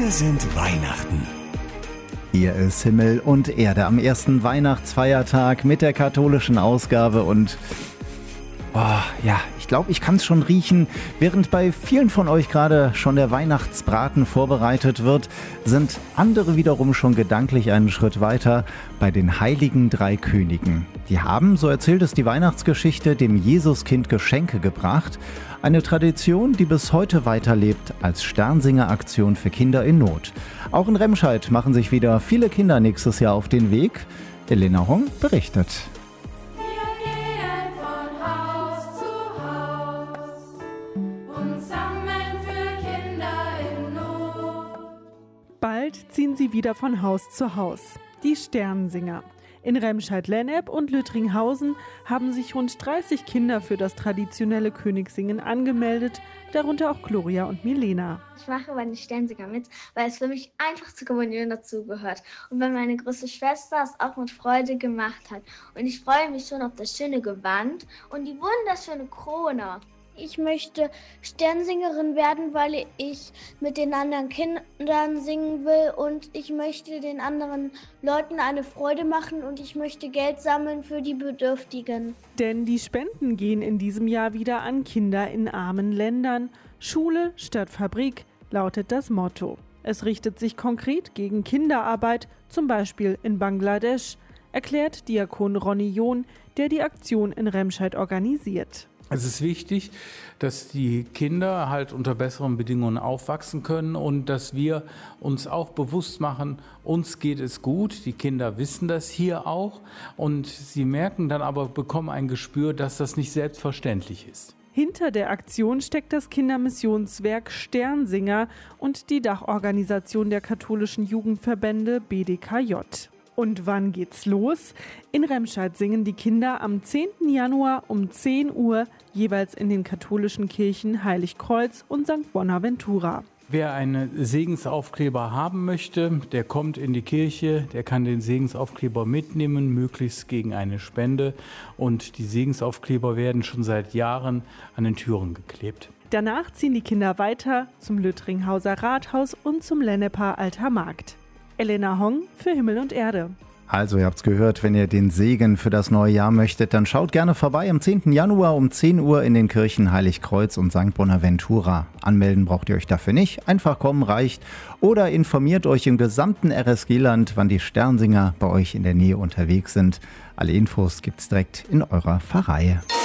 Wir sind Weihnachten. Hier ist Himmel und Erde am ersten Weihnachtsfeiertag mit der katholischen Ausgabe und ich glaube, ich kann es schon riechen. Während bei vielen von euch gerade schon der Weihnachtsbraten vorbereitet wird, sind andere wiederum schon gedanklich einen Schritt weiter bei den heiligen drei Königen. Die haben, so erzählt es die Weihnachtsgeschichte, dem Jesuskind Geschenke gebracht. Eine Tradition, die bis heute weiterlebt als Sternsinger-Aktion für Kinder in Not. Auch in Remscheid machen sich wieder viele Kinder nächstes Jahr auf den Weg. Elena Hong berichtet. Bald ziehen sie wieder von Haus zu Haus. Die Sternsinger. In Remscheid-Lennep und Lüttringhausen haben sich rund 30 Kinder für das traditionelle Königssingen angemeldet, darunter auch Gloria und Milena. Ich mache bei den Sternsinger mit, weil es für mich einfach zur Kommunion dazugehört. Und weil meine große Schwester es auch mit Freude gemacht hat. Und ich freue mich schon auf das schöne Gewand und die wunderschöne Krone. Ich möchte Sternsingerin werden, weil ich mit den anderen Kindern singen will und ich möchte den anderen Leuten eine Freude machen und ich möchte Geld sammeln für die Bedürftigen. Denn die Spenden gehen in diesem Jahr wieder an Kinder in armen Ländern. Schule statt Fabrik lautet das Motto. Es richtet sich konkret gegen Kinderarbeit, zum Beispiel in Bangladesch, erklärt Diakon Ronny John, der die Aktion in Remscheid organisiert. Es ist wichtig, dass die Kinder halt unter besseren Bedingungen aufwachsen können und dass wir uns auch bewusst machen, uns geht es gut, die Kinder wissen das hier auch und sie merken dann aber, bekommen ein Gespür, dass das nicht selbstverständlich ist. Hinter der Aktion steckt das Kindermissionswerk Sternsinger und die Dachorganisation der katholischen Jugendverbände BDKJ. Und wann geht's los? In Remscheid singen die Kinder am 10. Januar um 10 Uhr jeweils in den katholischen Kirchen Heiligkreuz und St. Bonaventura. Wer einen Segensaufkleber haben möchte, der kommt in die Kirche, der kann den Segensaufkleber mitnehmen, möglichst gegen eine Spende. Und die Segensaufkleber werden schon seit Jahren an den Türen geklebt. Danach ziehen die Kinder weiter zum Lüttringhauser Rathaus und zum Lenneper Alter Markt. Elena Hong für Himmel und Erde. Also, ihr habt's gehört, wenn ihr den Segen für das neue Jahr möchtet, dann schaut gerne vorbei am 10. Januar um 10 Uhr in den Kirchen Heiligkreuz und St. Bonaventura. Anmelden braucht ihr euch dafür nicht, einfach kommen reicht. Oder informiert euch im gesamten RSG-Land, wann die Sternsinger bei euch in der Nähe unterwegs sind. Alle Infos gibt's direkt in eurer Pfarrei.